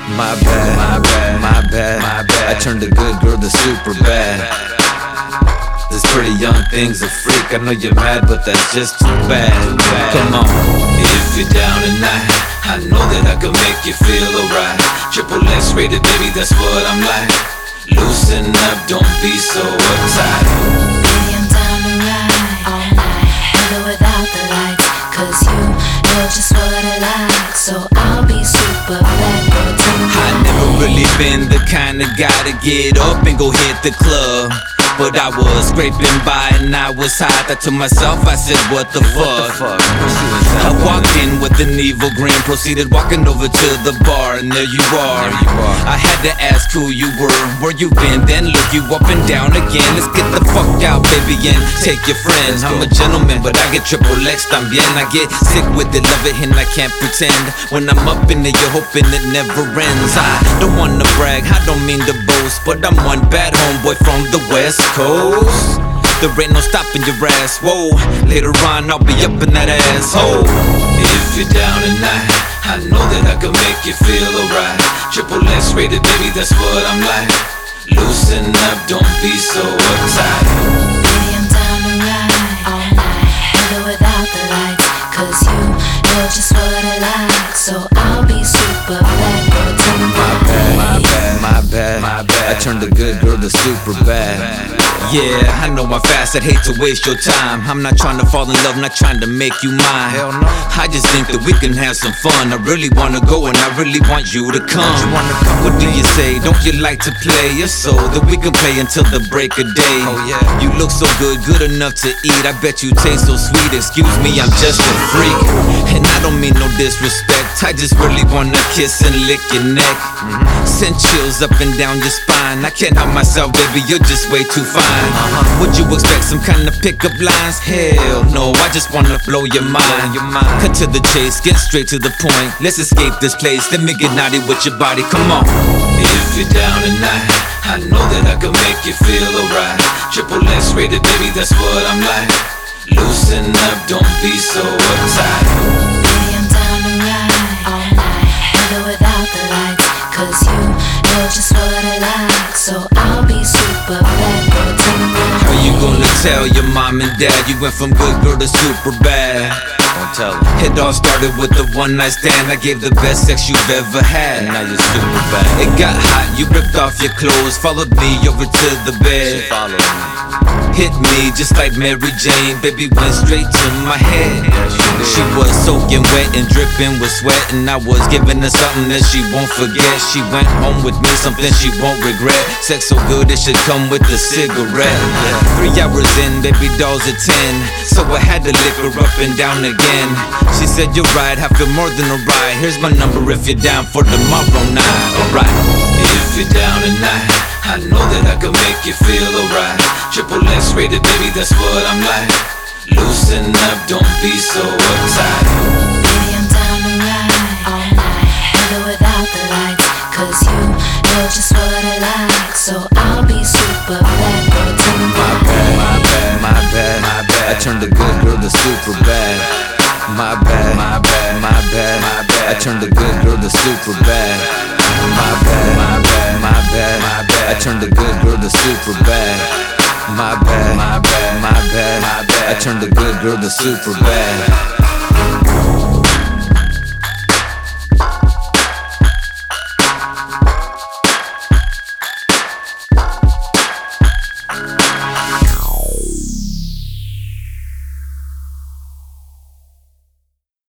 My bad, my bad, my bad, my bad. I turned a good girl to super bad. This pretty young thing's a freak. I know you're mad, but that's just too bad. Come on. If you're down tonight, I know that I can make you feel alright. Triple X rated, baby, that's what I'm like. Loosen up, don't be so uptight. Baby, I'm down to ride all night, with or without the lights. Cause you know just what I like. So I'll be super bad for tonight. I never really been the kind of guy to get up and go hit the club, but I was scraping by and I was high. I thought to myself, I said, what the fuck? I walked in with an evil grin, proceeded walking over to the bar, and there you are. I had to ask who you were, where you been, then look you up and down again. Let's get the fuck out, baby, and take your friends. I'm a gentleman, but I get triple X también. I get sick with it, love it, and I can't pretend. When I'm up in it, you're hoping it never ends. I don't wanna brag, I don't mean to boast, but I'm one bad homeboy from the West Coast. There ain't no stopping your ass, whoa. Later on, I'll be up in that asshole. If you're down tonight, I know that I can make you feel alright. Triple X rated, baby, that's what I'm like. Loosen up, don't be so uptight. Baby, I'm down to ride all night, with or without the lights. Cause you know just what I like. So I'll be super bad for tonight. My bad, my bad, my bad, my bad. I turned a good girl to super bad. Yeah, I know I'm fast, I'd hate to waste your time. I'm not trying to fall in love, not trying to make you mine. Hell no. I just think that we can have some fun. I really wanna go and I really want you to come. What do you say? Don't you like to play? If so, that we can play until the break of day. Oh yeah. You look so good, good enough to eat. I bet you taste so sweet. Excuse me, I'm just a freak. And I don't mean no disrespect, I just really wanna kiss and lick your neck. Send chills up and down your spine. I can't help myself, baby, you're just way too fine. Would you expect some kind of pickup lines? Hell no, I just wanna blow your mind. Cut to the chase, get straight to the point. Let's escape this place, let me get naughty with your body, come on. If you're down tonight, I know that I can make you feel alright. Triple X rated, baby, that's what I'm like. Loosen up, don't be so uptight. Baby, I'm down to ride all night, with or without the lights. Cause you know just what I like. So I'll be super bad for tonight. How you gonna tell your mom and dad you went from good girl to super bad? Don't tell them. It all started with the one night stand. I gave the best sex you've ever had. And now you're super bad. It got hot, you ripped off your clothes, followed me over to the bed. She followed me. Hit me just like Mary Jane, baby, went straight to my head. She was soaking wet and dripping with sweat, and I was giving her something that she won't forget. She went home with me, something she won't regret. Sex so good it should come with a cigarette. 3 hours in, baby doll's at 10, so I had to lick her up and down again. She said, you're right, I feel more than alright. Here's my number if you're down for tomorrow night. Alright. If you're down tonight, I know that I can make you feel alright. Triple X rated, baby, that's what I'm like. Loosen up, don't be so uptight. Baby, I'm down to ride all night, with or without the lights. Cause you know just what I like. So I'll be super bad for tonight. My bad, my bad, my bad, my bad. I turned a good girl to super bad. My bad, my bad, my bad, my bad. I turned a good girl to super bad. My bad, my bad, my bad, my bad. I turned a good girl to super bad. My bad, my bad, my bad, my bad. I turned a good girl to super bad.